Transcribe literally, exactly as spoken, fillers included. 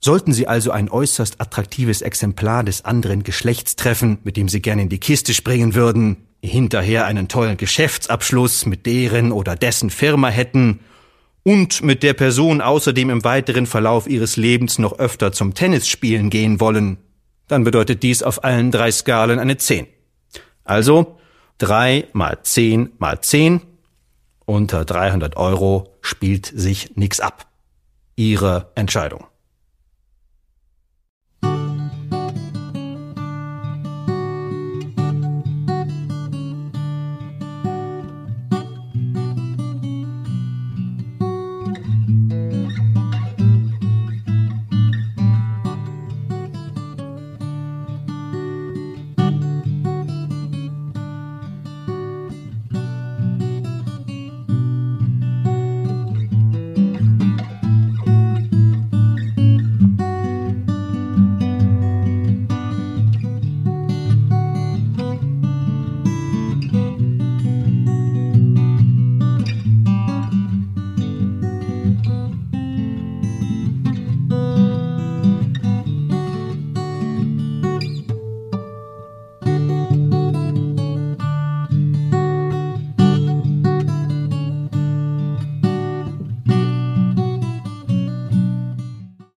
Sollten Sie also ein äußerst attraktives Exemplar des anderen Geschlechts treffen, mit dem Sie gerne in die Kiste springen würden, hinterher einen tollen Geschäftsabschluss mit deren oder dessen Firma hätten und mit der Person außerdem im weiteren Verlauf Ihres Lebens noch öfter zum Tennisspielen gehen wollen, dann bedeutet dies auf allen drei Skalen eine zehn. Also drei mal zehn mal zehn, unter dreihundert Euro spielt sich nix ab. Ihre Entscheidung.